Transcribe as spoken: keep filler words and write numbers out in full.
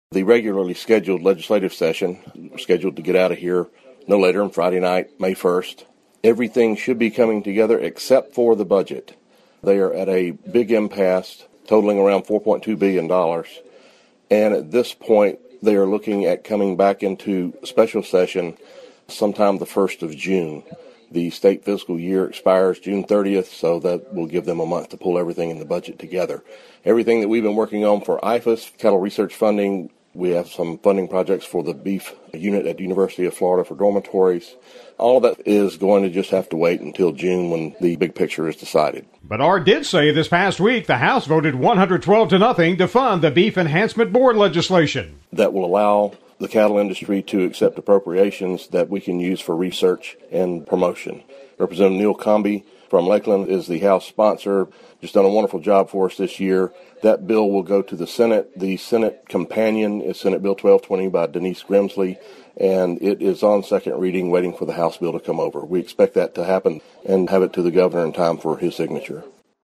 The regularly scheduled legislative session, scheduled to get out of here no later than Friday night, May first. Everything should be coming together except for the budget. They are at a big impasse, totaling around four point two billion dollars. And at this point, they are looking at coming back into special session sometime the first of June. The state fiscal year expires June thirtieth, so that will give them a month to pull everything in the budget together. Everything that we've been working on for I F A S, cattle research funding, we have some funding projects for the beef unit at the University of Florida for dormitories. All of that is going to just have to wait until June when the big picture is decided. But Ard did say this past week the House voted one hundred twelve to nothing to fund the Beef Enhancement Board legislation. That will allow the cattle industry to accept appropriations that we can use for research and promotion. Representative Neil Comby from Lakeland is the House sponsor, just done a wonderful job for us this year. That bill will go to the Senate. The Senate companion is Senate Bill twelve twenty by Denise Grimsley, and it is on second reading, waiting for the House bill to come over. We expect that to happen and have it to the governor in time for his signature.